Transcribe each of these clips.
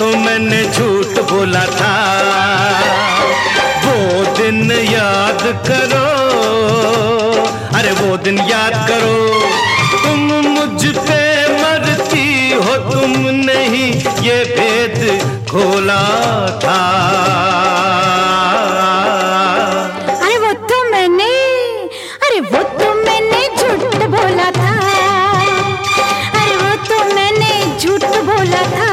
तो मैंने झूठ बोला था। वो दिन याद करो, अरे वो दिन याद करो, तुम मुझ पे मरती हो, तुमने ही ये भेद खोला था। वो तो मैंने झूठ बोला था, अरे वो तो मैंने झूठ बोला था।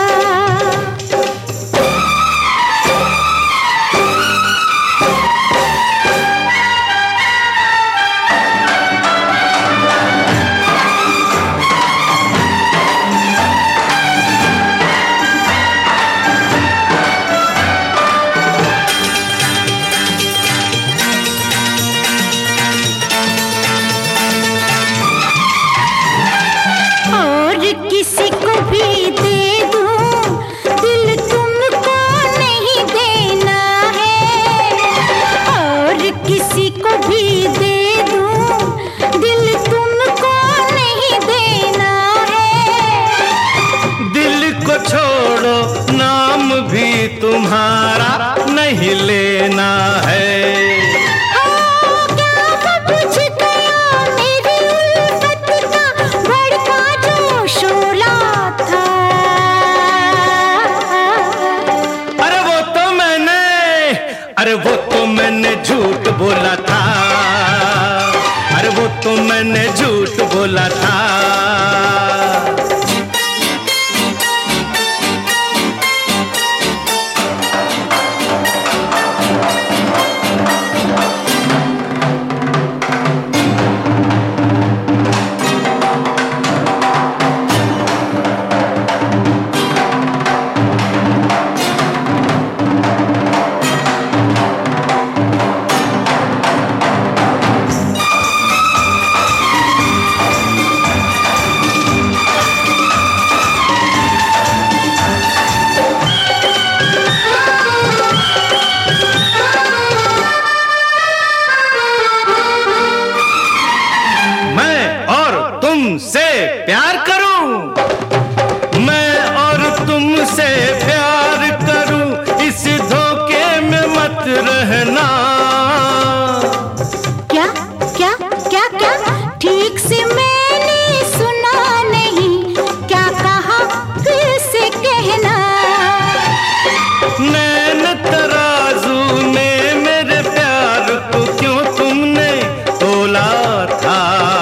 किसी को भी दे दूं, दिल तुमको नहीं देना है। और किसी को भी दे दूं, दिल तुमको नहीं देना है। दिल को छोड़ो, नाम भी तुम्हारा नहीं लेना है। अरे वो तो मैंने झूठ बोला था, अरे वो तो मैंने झूठ बोला था। तुमसे प्यार करूं, मैं और तुमसे प्यार करूं, इस धोखे में मत रहना। क्या क्या क्या क्या ठीक से मैंने सुना नहीं, क्या कहा फिर से कहना। नैन तराजू में मेरे प्यार को क्यों तुमने तोला था।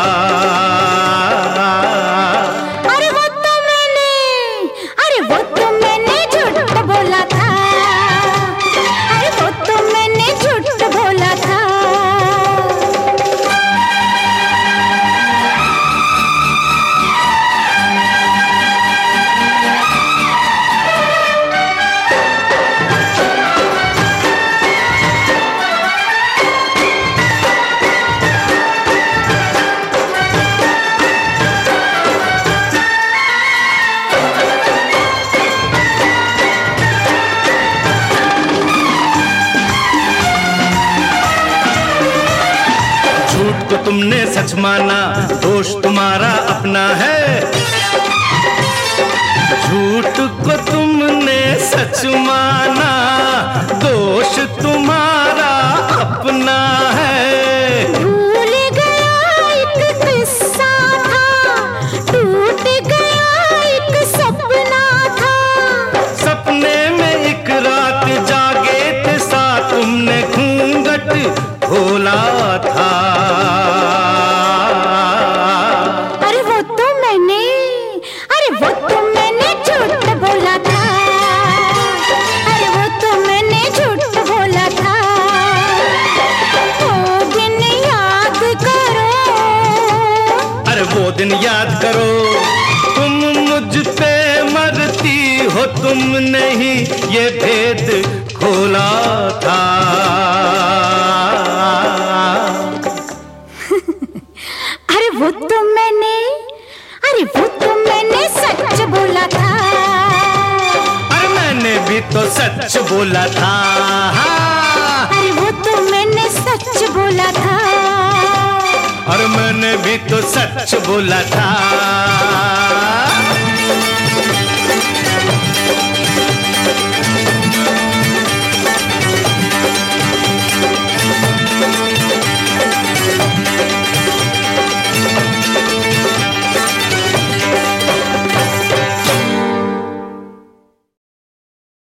झूठ को तुमने सच माना, दोष तुम्हारा अपना है। झूठ को तुमने सच माना, दोष तुम्हारा अपना है। भूल गया एक किस्सा था, टूट गया एक सपना था। सपने में एक रात जागे थे साथ, तुमने घूंघट खोला था। अरे वो तो मैंने झूठ बोला था, अरे वो तो मैंने झूठ बोला था। वो दिन याद करो, अरे वो दिन याद करो, तुम मुझ पे मरती हो, तुमने ही ये भेद खोला था। वो तो मैंने सच बोला था। अरे मैंने भी तो सच बोला था। अरे वो तो मैंने सच बोला था। और मैंने भी तो सच बोला था।